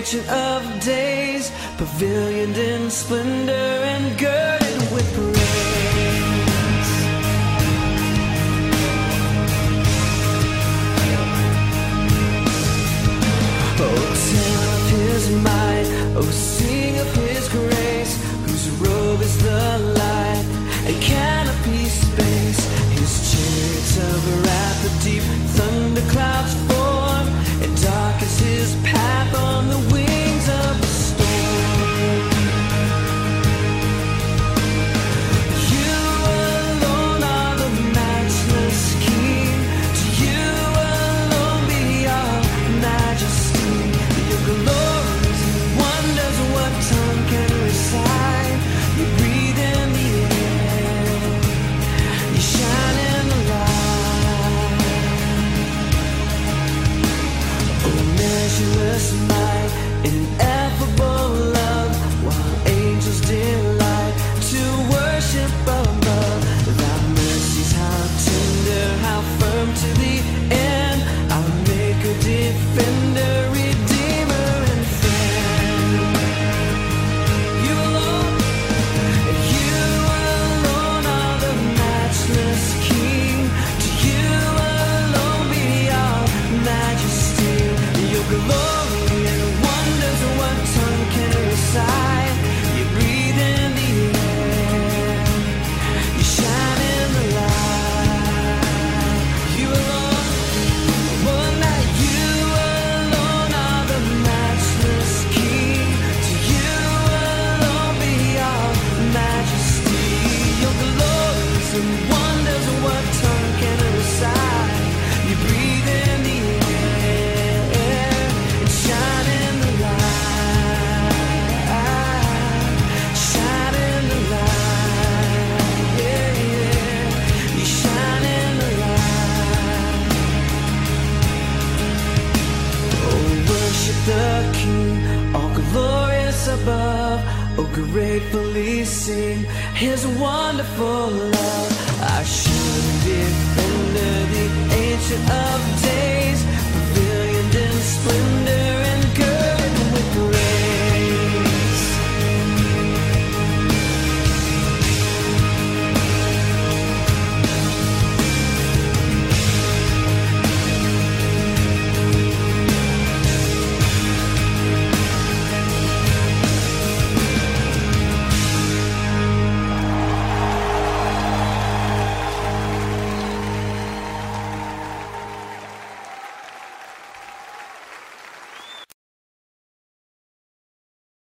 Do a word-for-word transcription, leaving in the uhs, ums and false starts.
Ancient of days, pavilioned in splendor and girded with praise. Oh, tell of his might, oh, sing of his grace, whose robe is the light and canopy space. His chariots of wrath, the deep thunder clouds form, and dark is his path on the wings of the storm. You alone are the matchless King. To you alone be our majesty. Your glories and wonders, what tongue can recite? You breathe in the air, you shine in the light. Oh, measureless might, ineffable love, while angels delight to worship above. Thy mercies, how tender, how firm to the end. Our maker, defender, redeemer, and friend. You alone, you alone are the matchless King. To you alone be our majesty. Your glory and wonders, what tongue can recite? You breathe in the air, you shine in the light. You alone, well, now you alone are the matchless King. To you alone be our majesty. Your glories and wonders, what tongue can recite? You breathe in the air, and shine in the light, shine in the light, yeah, yeah. You shine in the light. Oh, worship the King, all glorious above. Oh, gratefully sing his wonderful love. Our shining defender, the ancient of days, pavilioned in splendor and girded